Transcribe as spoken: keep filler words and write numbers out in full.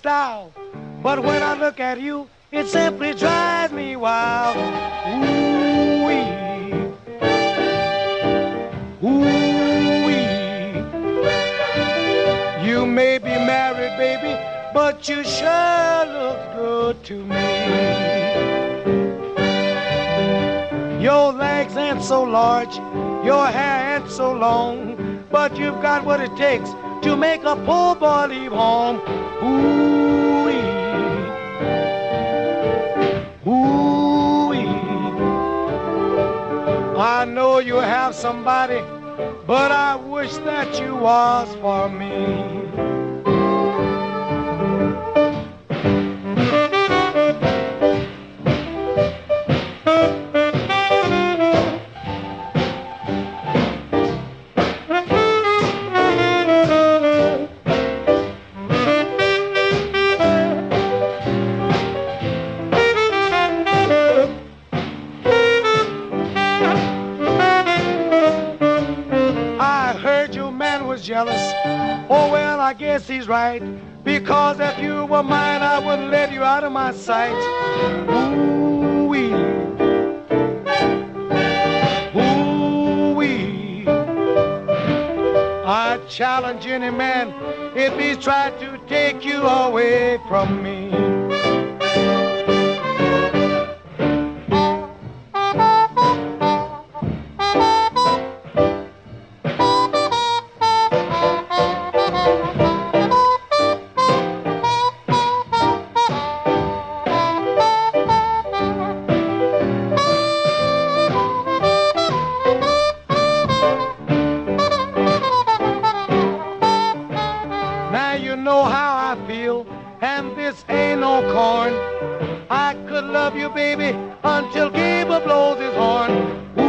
style. But when I look at you, it simply drives me wild. Ooh-wee, ooh-wee. You may be married, baby, but you sure look good to me. Your legs ain't so large, your hair ain't so long, but you've got what it takes to make a poor boy leave home. Ooh-wee, ooh-wee. I know you have somebody, but I wish that you was for me. Jealous. Oh well, I guess he's right, because if you were mine, I wouldn't let you out of my sight. Ooh-wee, ooh-wee. I challenge any man if he tried to take you away from me. And this ain't no corn. I could love you, baby, until Gabriel blows his horn.